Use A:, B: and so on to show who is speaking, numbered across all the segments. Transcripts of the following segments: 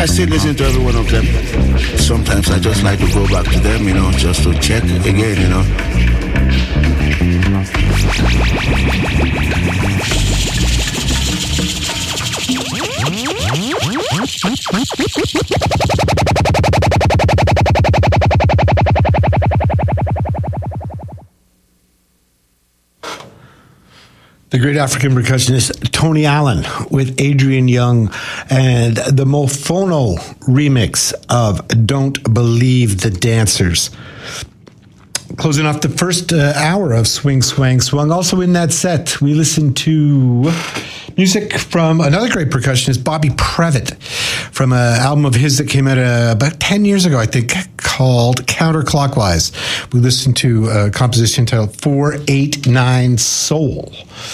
A: I still listen to every one of them. Sometimes I just like to go back to them, just to check again,
B: The great African percussionist Tony Allen with Adrian Young and the Mofono remix of Don't Believe the Dancers. Closing off the first hour of Swing, Swang, Swung. Also in that set, we listened to music from another great percussionist, Bobby Previtt, from an album of his that came out about 10 years ago, I think, called Counterclockwise. We listened to a composition titled 489 Soul.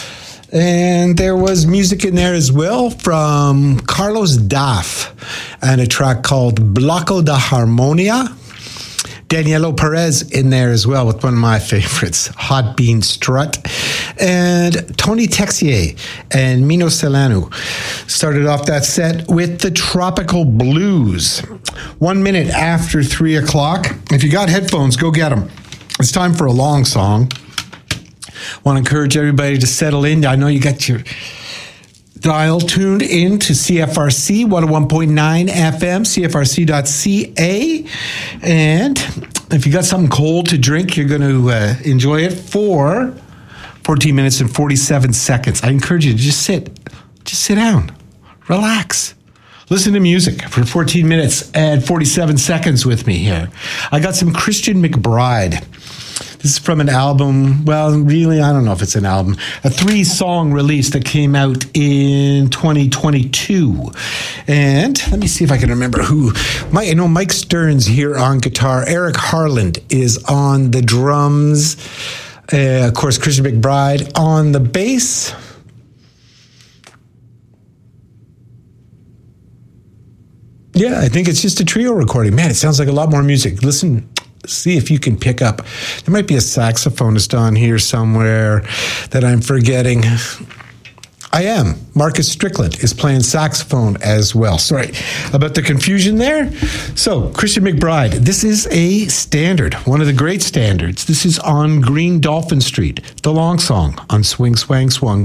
B: And there was music in there as well from Carlos Daff and a track called Bloco da Harmonia. Danielo Perez in there as well with one of my favorites, Hot Bean Strut. And Tony Texier and Mino Celano started off that set with the Tropical Blues. 1 minute after 3 o'clock. If you got headphones, go get them. It's time for a long song. Want to encourage everybody to settle in. I know you got your dial tuned in to CFRC 101.9 FM, CFRC.ca. And if you got something cold to drink, you're going to enjoy it for 14 minutes and 47 seconds. I encourage you to just sit down, relax. Listen to music for 14 minutes and 47 seconds with me here. I got some Christian McBride. This is from an album, well, really, I don't know if it's an album, a 3-song release that came out in 2022. And let me see if I can remember who. I know Mike Stearns here on guitar. Eric Harland is on the drums. Of course, Christian McBride on the bass. Yeah, I think it's just a trio recording. Man, it sounds like a lot more music. Listen. See if you can pick up. There might be a saxophonist on here somewhere that I'm forgetting. I am. Marcus Strickland is playing saxophone as well. Sorry about the confusion there. So, Christian McBride, this is a standard, one of the great standards. This is on Green Dolphin Street, the long song on Swing, Swang, Swung.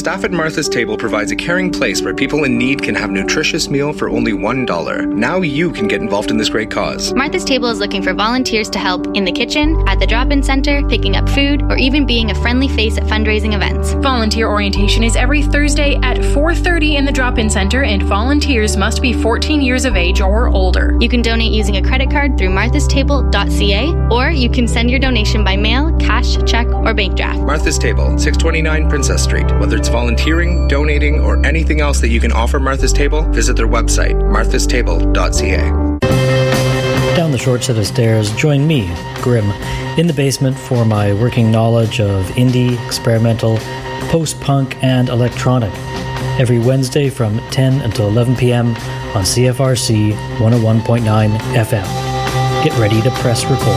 C: Staff at Martha's Table provides a caring place where people in need can have a nutritious meal for only $1. Now you can get involved in this great cause.
D: Martha's Table is looking for volunteers to help in the kitchen, at the drop-in center, picking up food, or even being a friendly face at fundraising events.
E: Volunteer orientation is every Thursday at 4:30 in the drop-in center, and volunteers must be 14 years of age or older.
D: You can donate using a credit card through marthastable.ca, or you can send your donation by mail, cash, check, or bank draft.
C: Martha's Table, 629 Princess Street. Whether it's volunteering, donating, or anything else that you can offer Martha's Table, visit their website, marthastable.ca.
F: Down the short set of stairs, join me, Grim, in the basement for my working knowledge of indie, experimental, post-punk, and electronic. Every Wednesday from 10 until 11 p.m. on CFRC 101.9 FM. Get ready to press record.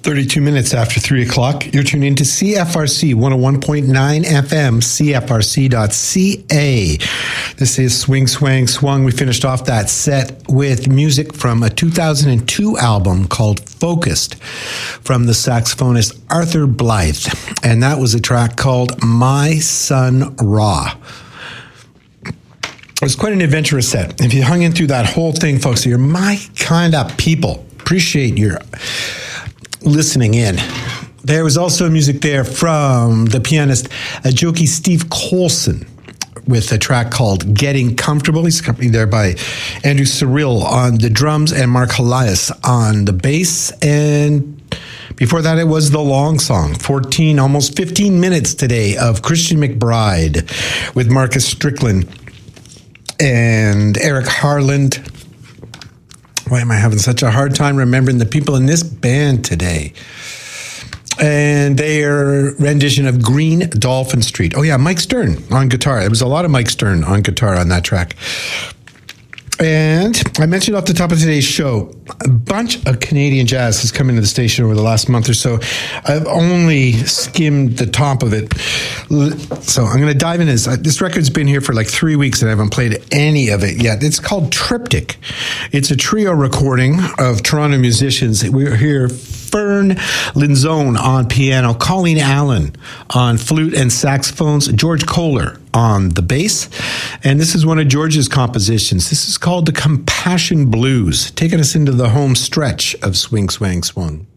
B: 32 minutes after 3 o'clock. You're tuned into CFRC 101.9 FM, CFRC.ca. This is Swing, Swang, Swung. We finished off that set with music from a 2002 album called Focused from the saxophonist Arthur Blythe. And that was a track called My Son Ra. It was quite an adventurous set. If you hung in through that whole thing, folks, you're my kind of people. Appreciate your listening in. There was also music there from the pianist Ajoki Steve Colson with a track called Getting Comfortable. He's accompanied there by Andrew Cyril on the drums and Mark Helias on the bass. And before that, it was The Long Song, 14, almost 15 minutes today of Christian McBride with Marcus Strickland and Eric Harland. Why am I having such a hard time remembering the people in this band today? And their rendition of Green Dolphin Street. Oh yeah, Mike Stern on guitar. There was a lot of Mike Stern on guitar on that track. And I mentioned off the top of today's show, a bunch of Canadian jazz has come into the station over the last month or so. I've only skimmed the top of it. So I'm going to dive in. This record's been here for like 3 weeks and I haven't played any of it yet. It's called Triptych. It's a trio recording of Toronto musicians. We're here. Fern Linzone on piano, Colleen Allen on flute and saxophones, George Kohler on the bass. And this is one of George's compositions. This is called The Compassion Blues, taking us into the home stretch of Swing, Swang, Swung.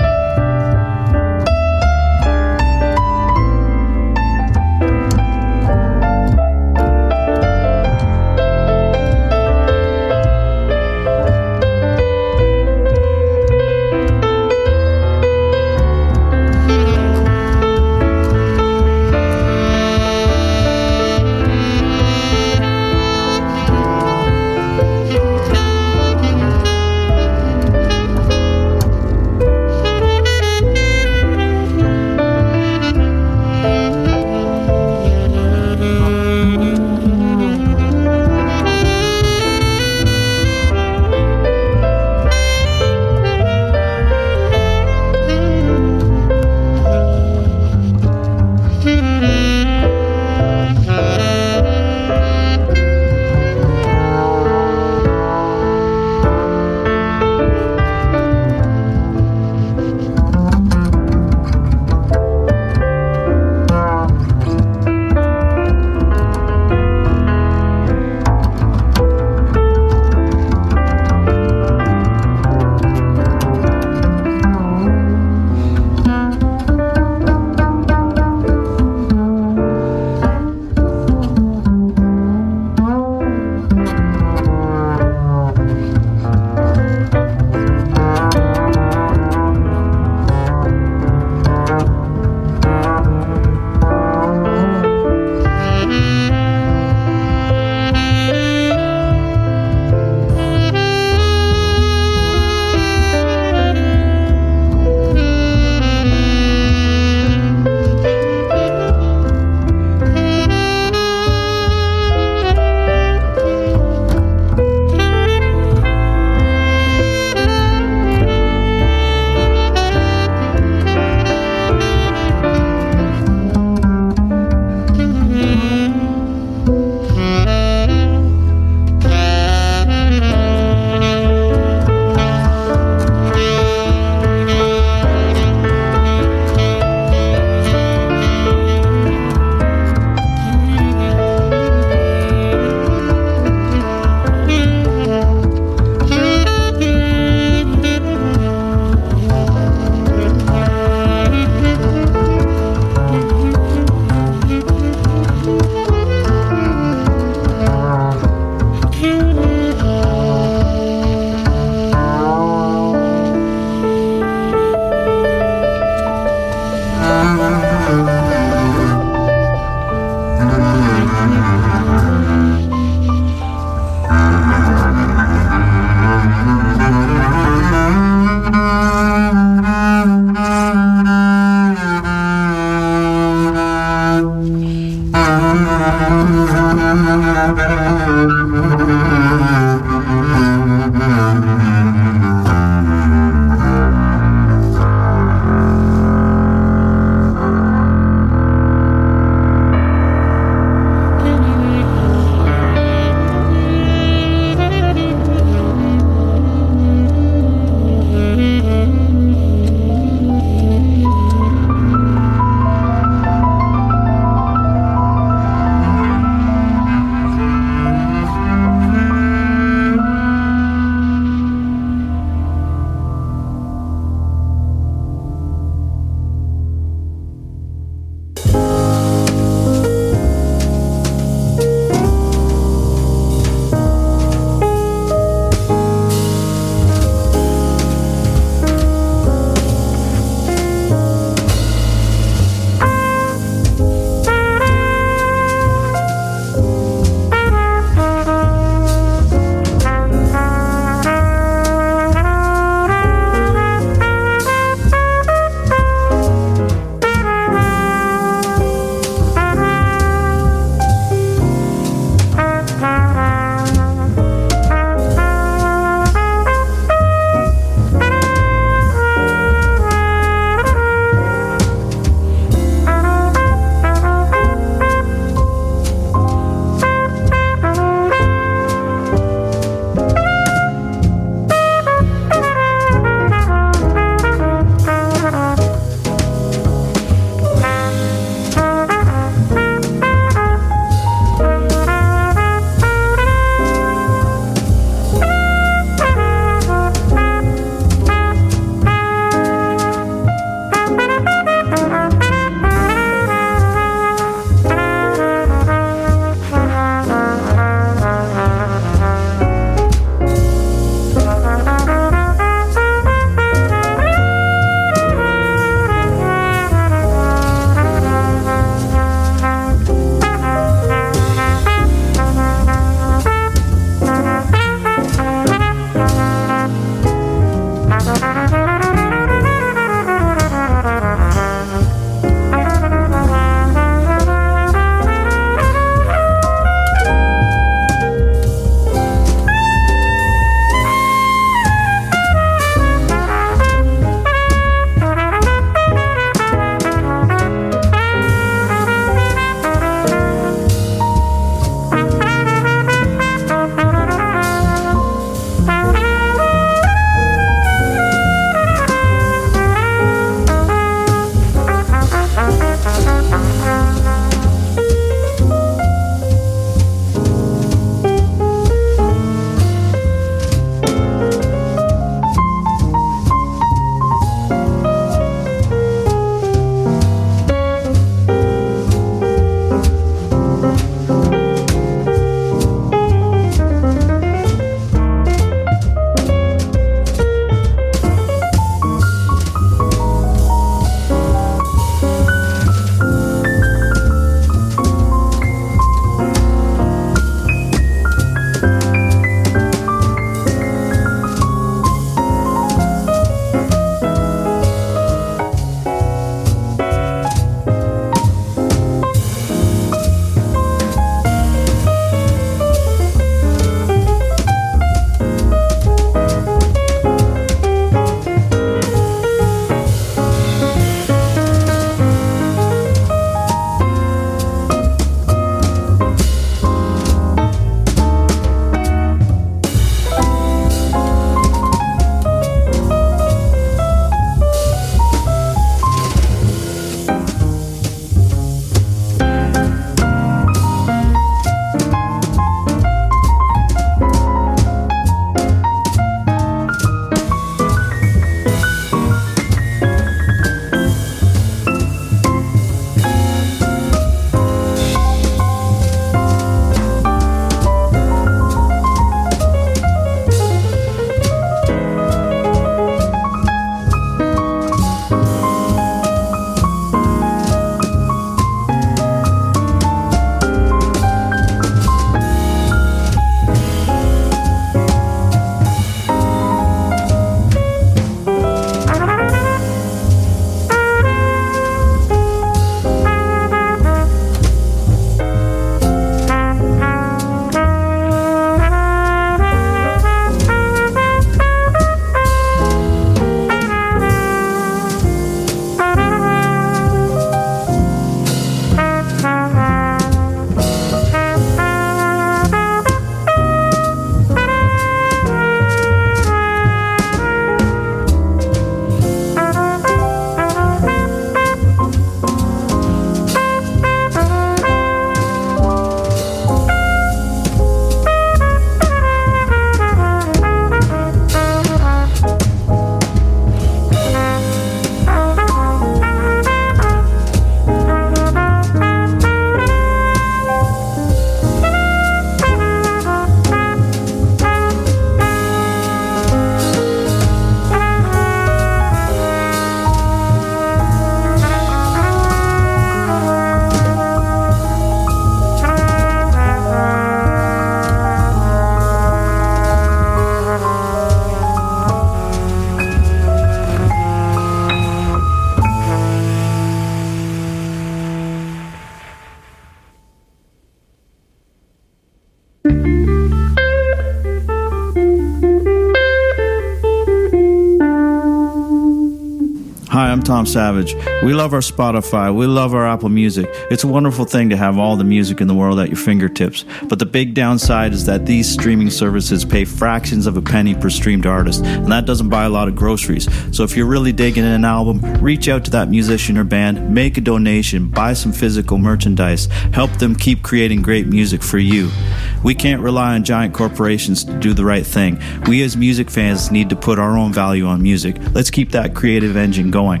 G: Hi, I'm Tom Savage. We love our Spotify. We love our Apple Music. It's a wonderful thing to have all the music in the world at your fingertips. But the big downside is that these streaming services pay fractions of a penny per streamed artist, and that doesn't buy a lot of groceries. So if you're really digging an album, reach out to that musician or band, make a donation, buy some physical merchandise, help them keep creating great music for you. We can't rely on giant corporations to do the right thing. We as music fans need to put our own value on music. Let's keep that creative engine going.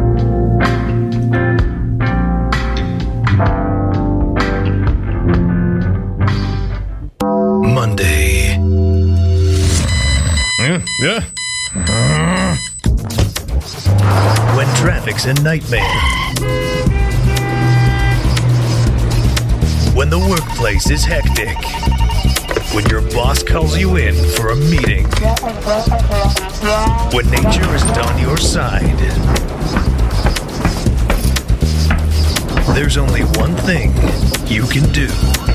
H: Monday. When traffic's a nightmare. When the workplace is hectic. When your boss calls you in for a meeting. When nature isn't on your side. There's only one thing you can do.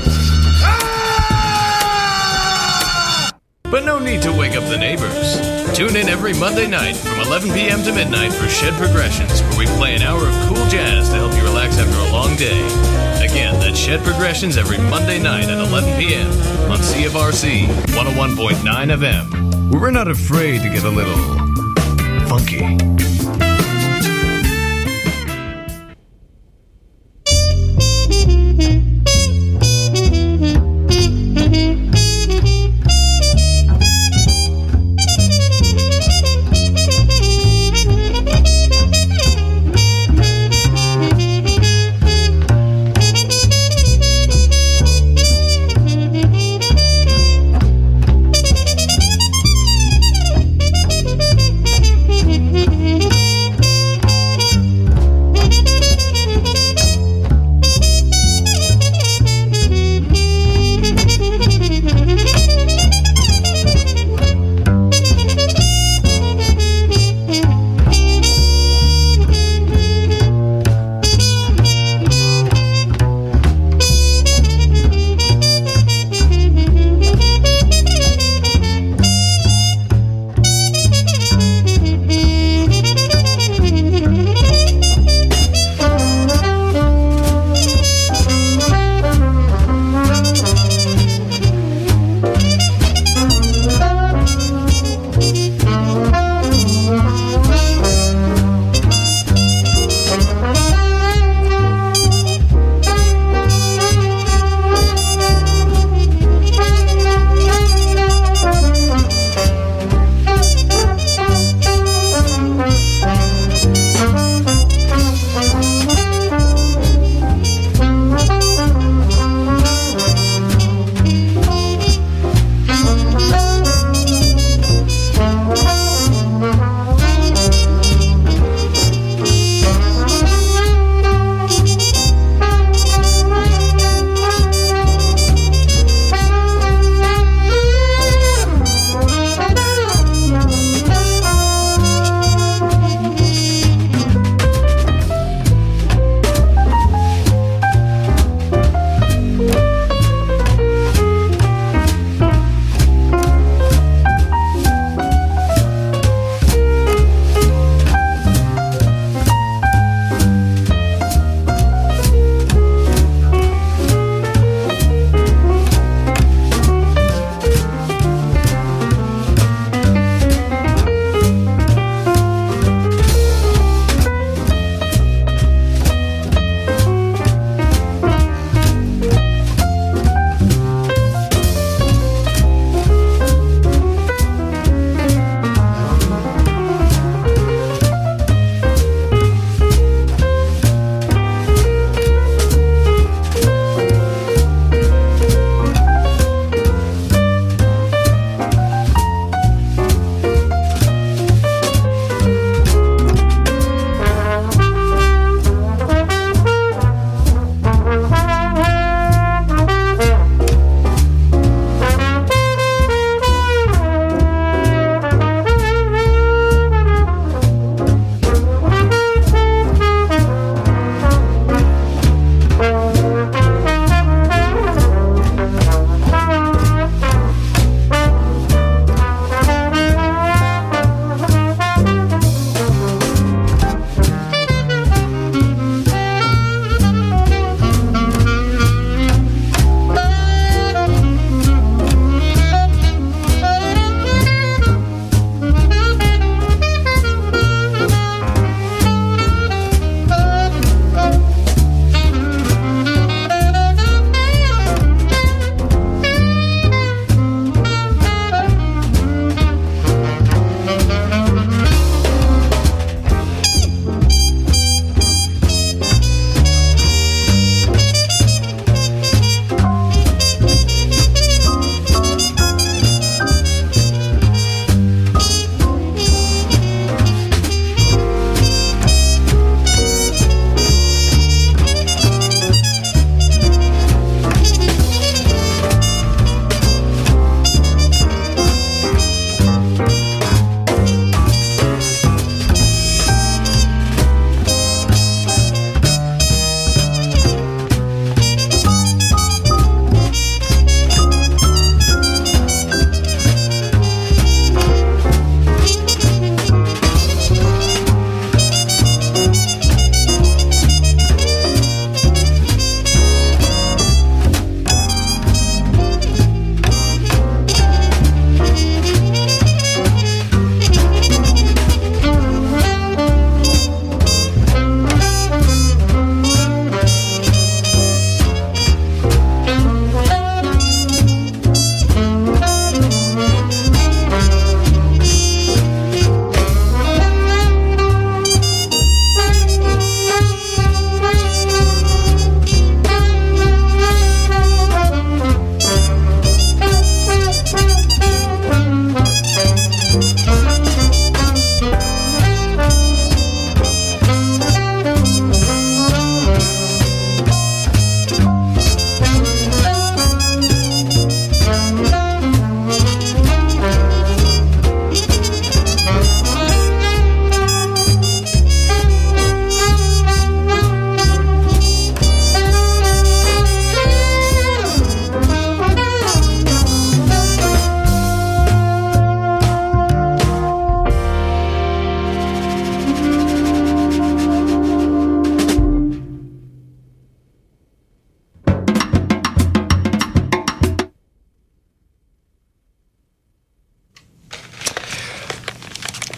I: But no need to wake up the neighbors. Tune in every Monday night from 11 p.m. to midnight for Shed Progressions, where we play an hour of cool jazz to help you relax after a long day. Again, that's Shed Progressions every Monday night at 11 p.m. on CFRC 101.9 FM. We're not afraid to get a little funky.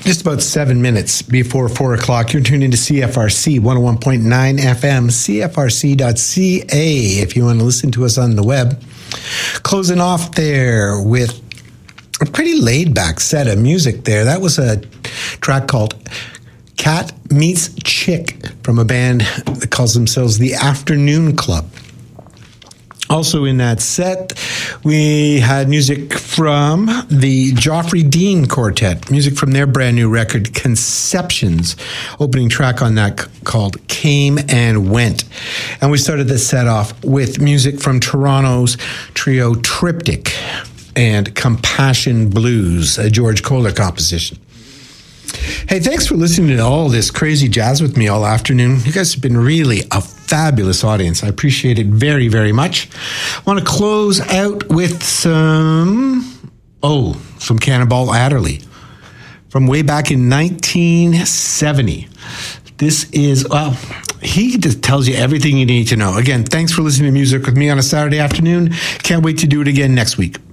B: Just about 7 minutes before 4 o'clock, you're tuned into CFRC 101.9 FM, CFRC.ca, if you want to listen to us on the web. Closing off there with a pretty laid-back set of music there. That was a track called Cat Meets Chick from a band that calls themselves the Afternoon Club. Also in that set, we had music from the Joffrey Dean Quartet, music from their brand new record, Conceptions, opening track on that called Came and Went. And we started the set off with music from Toronto's trio Triptych and Compassion Blues, a George Kohler composition. Hey, thanks for listening to all this crazy jazz with me all afternoon. You guys have been really a fabulous audience. I appreciate it very, very much. I want to close out with some Cannonball Adderley from way back in 1970. This is, he just tells you everything you need to know. Again, thanks for listening to music with me on a Saturday afternoon. Can't wait to do it again next week.